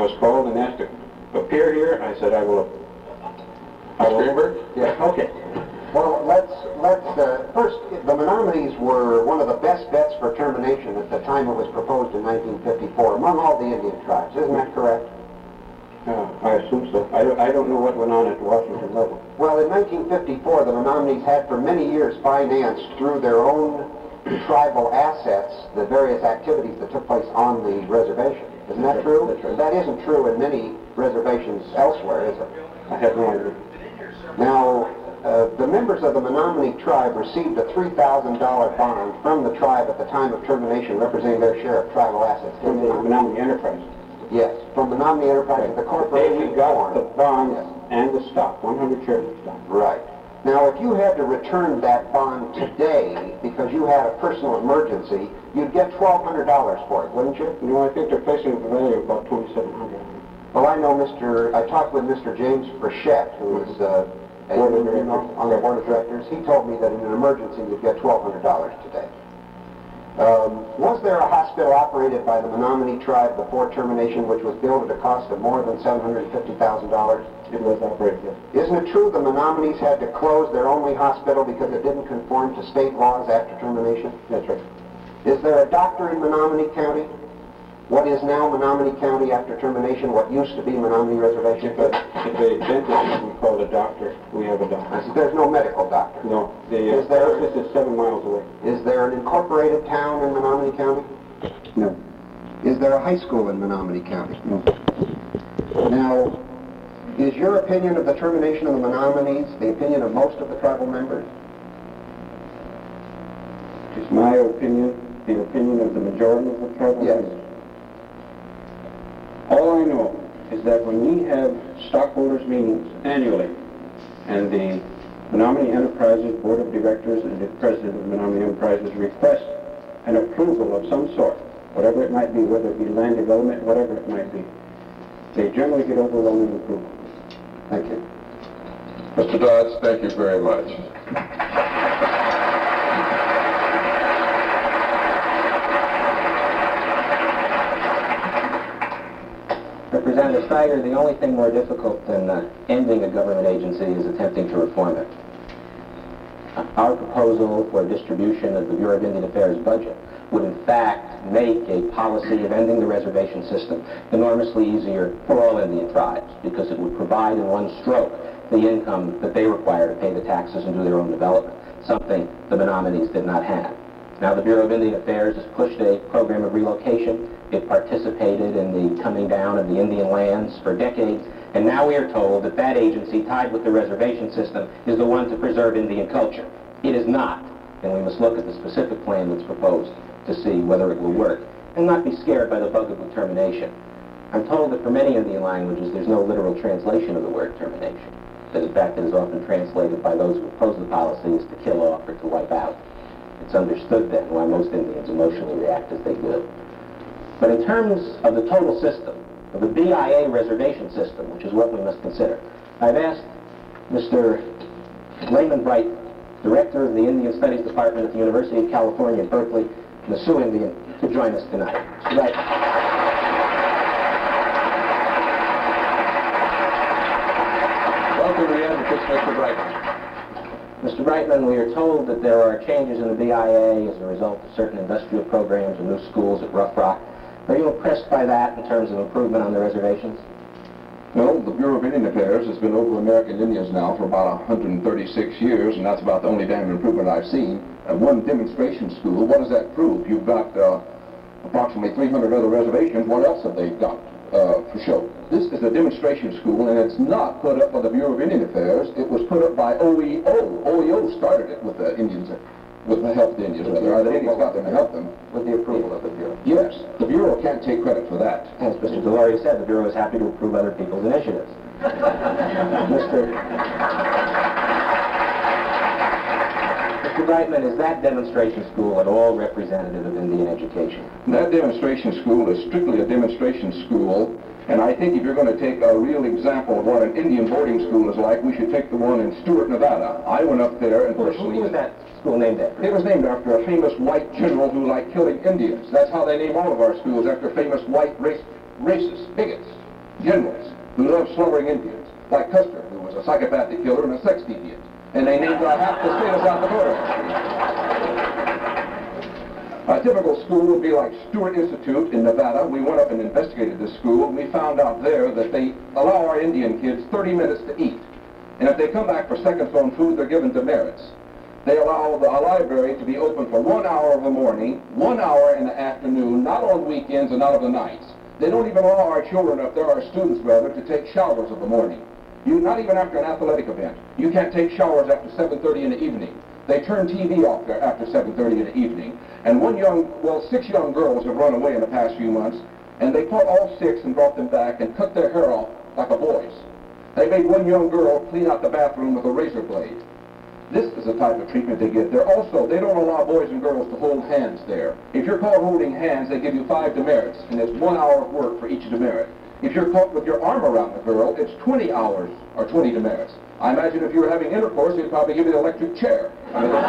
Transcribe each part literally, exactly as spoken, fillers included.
was called and asked to appear here. I said, I will. I will. Greenberg? Yeah, okay. Well, let's, let's, uh, first, the Menominee were one of the best bets for termination at the time it was proposed in nineteen fifty-four, among all the Indian tribes. Isn't that correct? Uh, I assume so. I don't, I don't know what went on at Washington level. Well, in nineteen fifty-four, the Menominee had for many years financed through their own tribal assets the various activities that took place on the reservation. Isn't that true? That's right. That isn't true in many reservations elsewhere, is it? I have no idea. Now, uh, the members of the Menominee tribe received a three thousand dollar bond from the tribe at the time of termination, representing their share of tribal assets. From the Menominee Enterprise. Yes, from Menominee Enterprise, the They corporation got the bond Yes. and the stock, one hundred shares of stock. Right. Now, if you had to return that bond today because you had a personal emergency, you'd get twelve hundred dollars for it, wouldn't you? You know, I think they're placing the value of about twenty-seven hundred dollars. Well, I know Mister I talked with Mister James Frechette, who is uh, a, Board of you know, on the board of directors. He told me that in an emergency you'd get twelve hundred dollars today. Um, was there a hospital operated by the Menominee tribe before termination which was billed at a cost of more than seven hundred fifty thousand dollars? It was operated, yes. Isn't it true the Menominees had to close their only hospital because it didn't conform to state laws after termination? That's right. Is there a doctor in Menominee County? What is now Menominee County after termination? What used to be Menominee Reservation? If a, if a dentist we call a doctor, we have a doctor. I said, there's no medical doctor. No, the Is there- this is seven miles away. Is there an incorporated town in Menominee County? No. Is there a high school in Menominee County? No. Now, is your opinion of the termination of the Menominees the opinion of most of the tribal members? It's my opinion, the opinion of the majority of the tribal Yes. members. All I know is that when we have stockholders meetings annually, and the Menominee Enterprises Board of Directors and the President of Menominee Enterprises request an approval of some sort, whatever it might be, whether it be land development, whatever it might be, they generally get overwhelming approval. Thank you. Mister Dodds, thank you very much. Representative Steiger, the only thing more difficult than uh, ending a government agency is attempting to reform it. Uh, our proposal for distribution of the Bureau of Indian Affairs budget would in fact make a policy of ending the reservation system enormously easier for all Indian tribes, because it would provide in one stroke the income that they require to pay the taxes and do their own development, something the Menominees did not have. Now, the Bureau of Indian Affairs has pushed a program of relocation. It participated in the coming down of the Indian lands for decades, and now we are told that that agency, tied with the reservation system, is the one to preserve Indian culture. It is not, and we must look at the specific plan that's proposed to see whether it will work, and not be scared by the bug of termination. I'm told that for many Indian languages, there's no literal translation of the word termination, that in fact it is often translated by those who oppose the policy as to kill off or to wipe out. It's understood then why most Indians emotionally react as they do. But in terms of the total system, of the B I A reservation system, which is what we must consider, I've asked Mister Raymond Bright, Director of the Indian Studies Department at the University of California at Berkeley, and the Sioux Indian, to join us tonight. Mister Bright. Welcome to the advocates, Mister Brightman. Mister Brightman, we are told that there are changes in the B I A as a result of certain industrial programs and new schools at Rough Rock. Are you impressed by that in terms of improvement on the reservations? Well, the Bureau of Indian Affairs has been over American Indians now for about one hundred thirty-six years, and that's about the only damn improvement I've seen. And one demonstration school, what does that prove? You've got uh, approximately three hundred other reservations. What else have they got uh, for show? This is a demonstration school, and it's not put up by the Bureau of Indian Affairs. It was put up by O E O. O E O started it with the Indians, with the help of the Indians, rather. The Indians got them to help them. With the approval of the Bureau. Yes, the Bureau can't take credit for that. As Mister Delory said, the Bureau is happy to approve other people's initiatives. Mister Mister Brightman, is that demonstration school at all representative of Indian education? That demonstration school is strictly a demonstration school, and I think if you're going to take a real example of what an Indian boarding school is like, we should take the one in Stewart, Nevada. I went up there and Who, personally... who was that school named after? It was named after a famous white general who liked killing Indians. That's how they name all of our schools, after famous white race, racists, bigots. generals who love slaughtering Indians, like Custer, who was a psychopathic killer and a sex deviant. And they named uh, half the state of South Dakota. A typical school would be like Stewart Institute in Nevada. We went up and investigated this school, and we found out there that they allow our Indian kids thirty minutes to eat. And if they come back for seconds on food, they're given demerits. They allow the library to be open for one hour of the morning, one hour in the afternoon, not on weekends and not of the nights. They don't even allow our children, if there are students rather, to take showers of the morning. You, not even after an athletic event. You can't take showers after seven thirty in the evening. They turn T V off there after seven thirty in the evening. And one young, well, six young girls have run away in the past few months, and they caught all six and brought them back and cut their hair off like a boy's. They made one young girl clean out the bathroom with a razor blade. This is the type of treatment they get. They're also, they don't allow boys and girls to hold hands there. If you're caught holding hands, they give you five demerits, and there's one hour of work for each demerit. If you're caught with your arm around the girl, it's twenty hours or twenty demerits. I imagine if you were having intercourse, they'd probably give you the electric chair. I mean,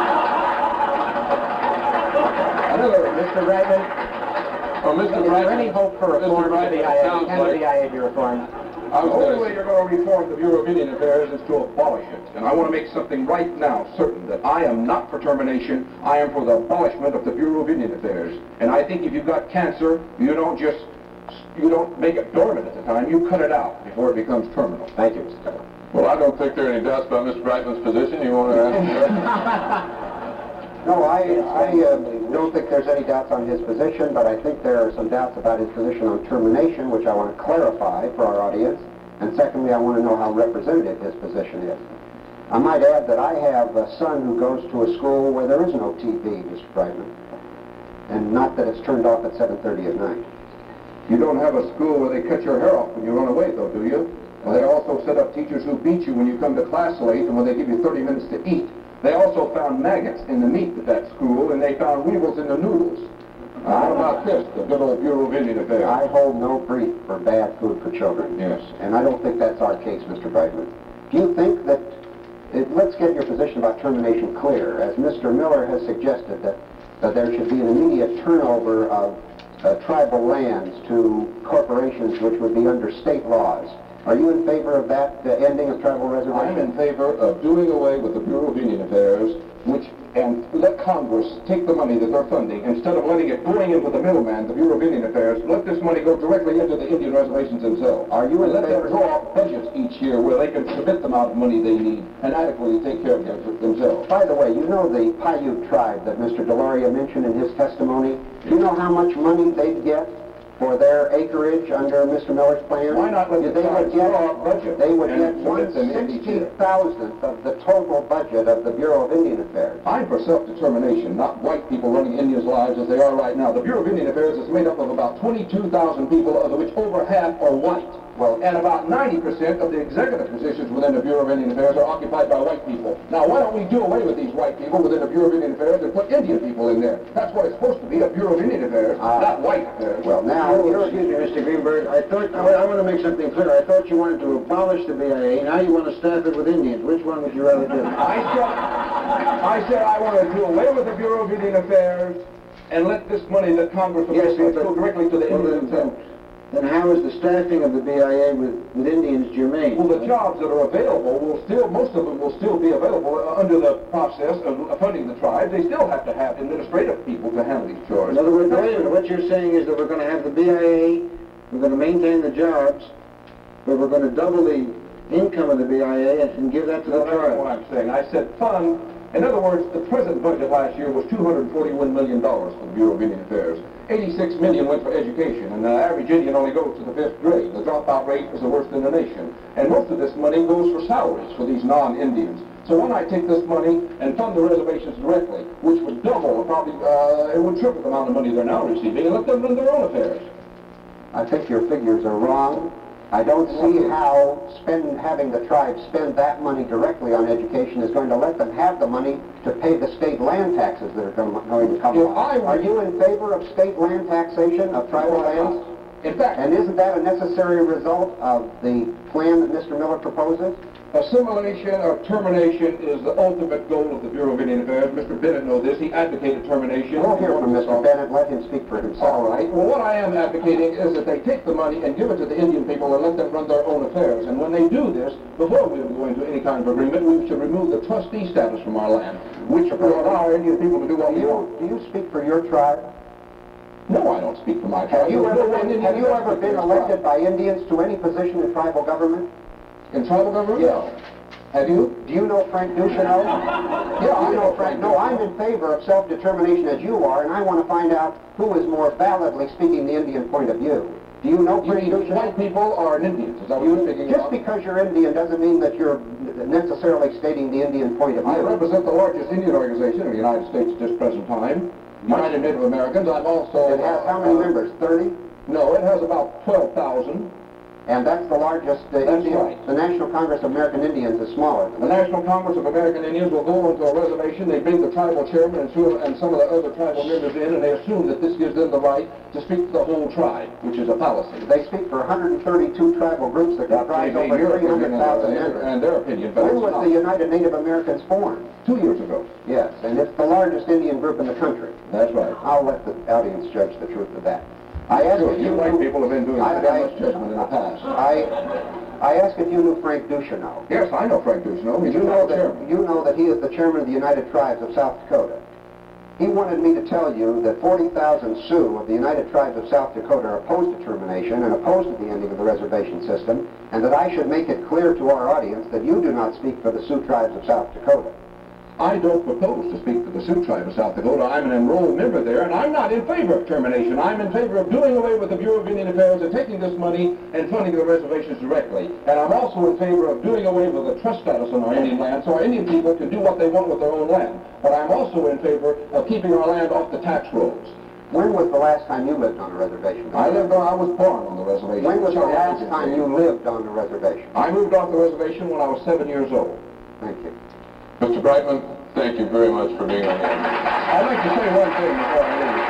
another, Mister Brightman, Oh, Mister is there Brightman, any hope for Mister reform of the Brightman, B I it A? sounds Can the like- B I A be reformed? I the was only going way to you're going to reform the Bureau of Indian Affairs is to abolish it. And I want to make something right now certain that I am not for termination. I am for the abolishment of the Bureau of Indian Affairs. And I think if you've got cancer, you don't just, you don't make it dormant at the time. You cut it out before it becomes terminal. Thank you, Mister Taylor. Well, I don't think there are any doubts about Mister Brightman's position. You want to ask? No, I, I uh, don't think there's any doubts on his position, but I think there are some doubts about his position on termination, which I want to clarify for our audience. And secondly, I want to know how representative his position is. I might add that I have a son who goes to a school where there is no T V, Mister Brightman, and not that it's turned off at seven thirty at night. You don't have a school where they cut your hair off when you run away, though, do you? Well, they also set up teachers who beat you when you come to class late and when they give you thirty minutes to eat. They also found maggots in the meat at that school, and they found weevils in the noodles. Now, how about this, the good old Bureau of Indian Affairs? I hold no brief for bad food for children. Yes. And I don't think that's our case, Mister Brightman. Do you think that, it, let's get your position about termination clear, as Mister Miller has suggested that, that there should be an immediate turnover of uh, tribal lands to corporations which would be under state laws. Are you in favor of that uh, ending of tribal reservations? I'm in favor of doing away with the Bureau of Indian Affairs, which, and let Congress take the money that they're funding, instead of letting it going into the middleman, the Bureau of Indian Affairs, let this money go directly into the Indian reservations themselves. Are you in and let them favor- draw up budgets each year where they can submit the amount of money they need and adequately take care of them themselves. By the way, you know the Paiute tribe that Mister Deloria mentioned in his testimony? Do you know how much money they'd get for their acreage under Mister Miller's plan? Why not let the they would tribes get, draw up budget They would and get submit one them in each year? sixty thousandth of the total budget of the Bureau of Indian Affairs. I'm for self-determination, not white people running Indians' lives as they are right now. The Bureau of Indian Affairs is made up of about twenty-two thousand people, of which over half are white. Well, and about ninety percent of the executive positions within the Bureau of Indian Affairs are occupied by white people. Now, why don't we do away with these white people within the Bureau of Indian Affairs and put Indian people in there? That's what it's supposed to be, a Bureau of Indian Affairs, Uh, not white affairs. Well, now, Oh, you're, excuse me, Mister Greenberg. I thought, I, I want to make something clear. I thought you wanted to abolish the B I A. Now you want to staff it with Indians. Which one would you rather do? I said, I said I want to do away with the Bureau of Indian Affairs and let this money that Congress Yes, appropriates but- go directly to the Well, Indians then, themselves. then how is the staffing of the B I A with, with Indians germane? Well, the jobs that are available will still, most of them will still be available uh, under the process of funding the tribe. They still have to have administrative people to handle these chores. In other words, wait a minute, what you're saying is that we're going to have the B I A, we're going to maintain the jobs, but we're going to double the income of the B I A and, and give that to the Well, that's not what tribe. I'm saying. I said fund. In other words, the present budget last year was two hundred forty-one million dollars for the Bureau of Indian Affairs. eighty-six million dollars went for education, and the average Indian only goes to the fifth grade. The dropout rate is the worst in the nation. And most of this money goes for salaries for these non-Indians. So why not take this money and fund the reservations directly, which would double, probably, uh, it would triple the amount of money they're now receiving, and let them run their own affairs. I think your figures are wrong. I don't see how spend, having the tribe spend that money directly on education is going to let them have the money to pay the state land taxes that are going to come If along. I were- Are you in favor of state land taxation of tribal lands? In fact, And isn't that a necessary result of the plan that Mister Miller proposes? Assimilation or termination is the ultimate goal of the Bureau of Indian Affairs. Mister Bennett knows this. He advocated termination. We'll hear from Mister Bennett. Let him speak for himself. All right. Well, what I am advocating is that they take the money and give it to the Indian people and let them run their own affairs. And when they do this, before we go into any kind of agreement, we should remove the trustee status from our land, which will allow Indian people to do what Do we want. you, do you speak for your tribe? No, I don't speak for my tribe. Have you There's ever no one been, Indian have you that ever speaks been for his elected tribe. by Indians to any position in tribal government? In tribal government? Yes. No. Have you? Do you know Frank Ducheneau? Yeah, I you know know Frank. Frank No, I'm in favor of self-determination as you are, and I want to find out who is more validly speaking the Indian point of view. Do you know You Frank mean Ducheneau? white people are Indians? Is that what you're speaking Just about? because you're Indian doesn't mean that you're necessarily stating the Indian point of I view. represent the largest Indian organization in the United States at this present time, United Native Americans. I'm also... It has how many uh, members? thirty? No, it has about twelve thousand. And that's the largest uh, That's Indian. right. The National Congress of American Indians is smaller than The that. National Congress of American Indians will go onto a reservation, they bring the tribal chairman and, two, and some of the other tribal members in, and they assume that this gives them the right to speak to the whole tribe, which is a fallacy. They speak for one hundred thirty-two tribal groups that comprise They over made your three hundred opinion thousand and, members. and their opinion, but When it's was not. the United Native Americans formed? Two years ago. Yes, and it's the largest Indian group in the country. That's right. I'll let the audience judge the truth of that. I asked Sure, if you you white knew, people have been doing I- pretty I- much judgment in the past. I, I asked if you knew Frank Ducheneau. Yes, I know Frank Ducheneau. He's You the know tribal that chairman. you know that he is the chairman of the United Tribes of South Dakota. He wanted me to tell you that forty thousand Sioux of the United Tribes of South Dakota are opposed to termination and opposed to the ending of the reservation system, and that I should make it clear to our audience that you do not speak for the Sioux tribes of South Dakota. I don't propose to speak for the Sioux tribe of South Dakota. I'm an enrolled member there, and I'm not in favor of termination. I'm in favor of doing away with the Bureau of Indian Affairs and taking this money and funding the reservations directly. And I'm also in favor of doing away with the trust status on our Indian land so our Indian people can do what they want with their own land. But I'm also in favor of keeping our land off the tax rolls. When was the last time you lived on a reservation? I lived on, I was born on the reservation. When was the Charlie last Agency. time you lived on the reservation? I moved off the reservation when I was seven years old. Thank you. Mister Brightman, thank you very much for being on the air. I'd like to say one thing before I leave.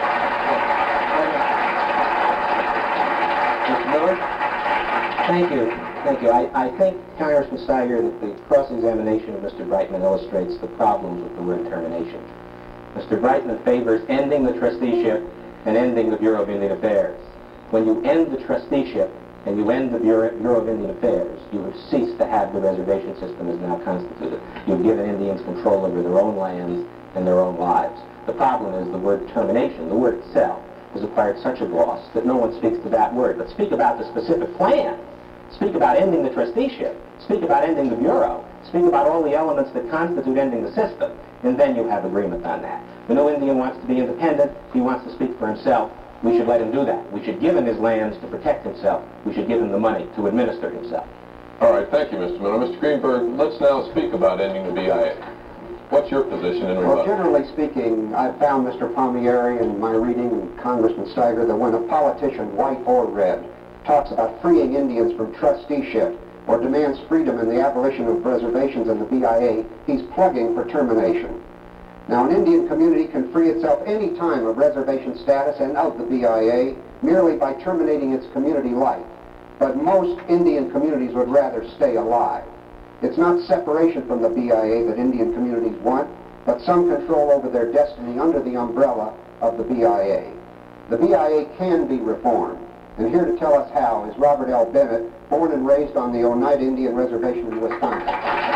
Mister Miller? Thank you. Thank you. I, I think, Congressman Steiger, that the cross-examination of Mister Brightman illustrates the problems with the word termination. Mister Brightman favors ending the trusteeship and ending the Bureau of Indian Affairs. When you end the trusteeship and you end the Bureau, Bureau of Indian Affairs, you have ceased to have the reservation system as now constituted. You've given Indians control over their own lands and their own lives. The problem is the word termination, the word itself, has acquired such a gloss that no one speaks to that word. But speak about the specific plan. Speak about ending the trusteeship. Speak about ending the Bureau. Speak about all the elements that constitute ending the system. And then you have agreement on that. The new Indian wants to be independent. He wants to speak for himself. We should let him do that. We should give him his lands to protect himself. We should give him the money to administer himself. All right, thank you, Mister Miller. Mister Greenberg, let's now speak about ending the B I A. What's your position in Well, rebuttal? generally speaking, I've found, Mister Palmieri, in my reading, and Congressman Steiger, that when a politician, white or red, talks about freeing Indians from trusteeship or demands freedom in the abolition of reservations in the B I A, he's plugging for termination. Now, an Indian community can free itself any time of reservation status and of the B I A merely by terminating its community life. But most Indian communities would rather stay alive. It's not separation from the B I A that Indian communities want, but some control over their destiny under the umbrella of the B I A. The B I A can be reformed, and here to tell us how is Robert L. Bennett, born and raised on the Oneida Indian Reservation in Wisconsin.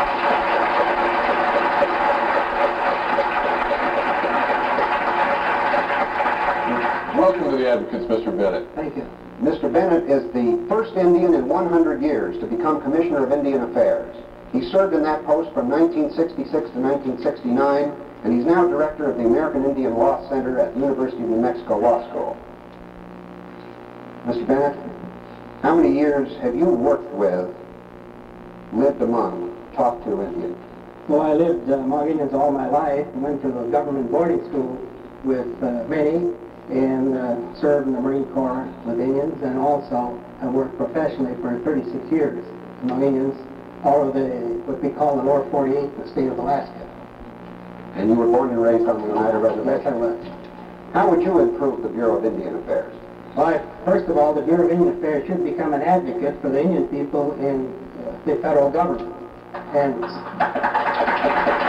Welcome to the Advocates, Mister Bennett. Thank you. Mister Bennett is the first Indian in one hundred years to become Commissioner of Indian Affairs. He served in that post from nineteen sixty-six to nineteen sixty-nine, and he's now Director of the American Indian Law Center at the University of New Mexico Law School. Mister Bennett, how many years have you worked with, lived among, talked to Indians? Well, I lived uh, among Indians all my life, went to a government boarding school with uh, many, and uh, served in the Marine Corps with Indians, and also I worked professionally for thirty-six years among Indians, all of the, what we call the Lower forty-eight in the state of Alaska. And you were born and raised on the Oneida Yes, I Reservation. was. How would you improve the Bureau of Indian Affairs? Well, I, first of all, the Bureau of Indian Affairs should become an advocate for the Indian people in uh, the federal government. independence.